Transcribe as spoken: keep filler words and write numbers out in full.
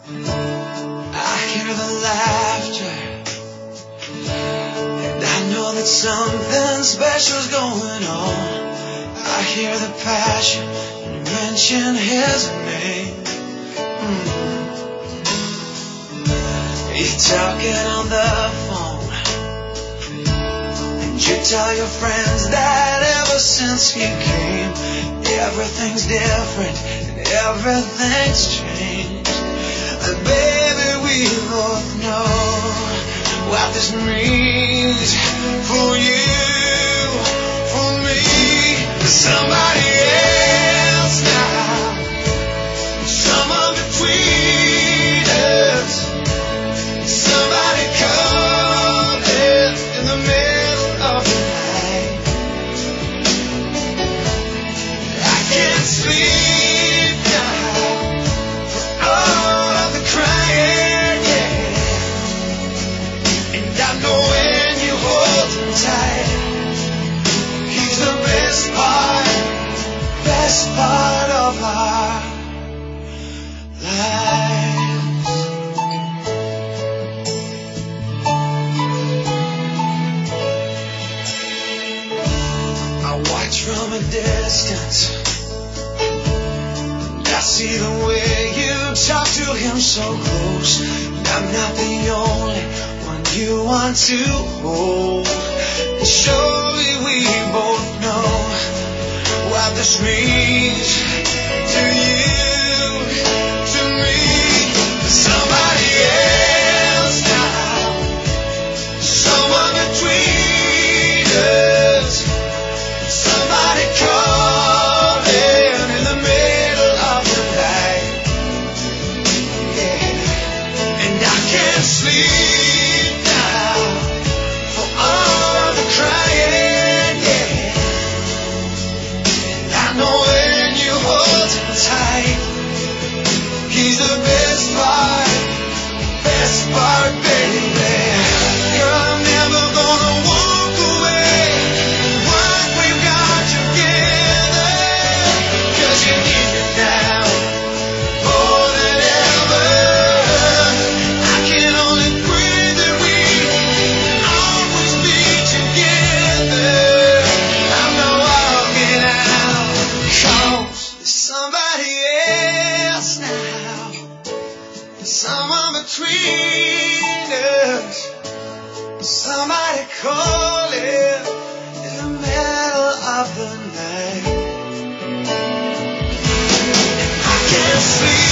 I hear the laughter, and I know that something special's going on. I hear the passion, and you mention his name. Mm. He's talking on the phone, and you tell your friends that ever since he came, everything's different and everything's changed. And baby, we both know what this means for you, for me, for somebody else now, someone between us, somebody coming in the middle of the night. I can't sleep now for all of the crying, yeah. And I know when you hold him tight, he's the best part, best part of our lives. I watch from a distance, and I see the way you talk to him so close. And I'm not the only one you want to hold. And surely we both know what this means to you, to me, to somebody else now, someone between us, somebody calling in the middle of the night, yeah. And I can't sleep now for all the crying, yeah. And I know when you hold him tight, he's the best part, best part, baby. Girl, I'm never gonna walk away from what we've got together, 'cause you need me now more than ever. I can only pray that we can always be together. I'm not walking out, 'cause there's somebody else now, someone between us, somebody calling in the middle of the night. I can't sleep.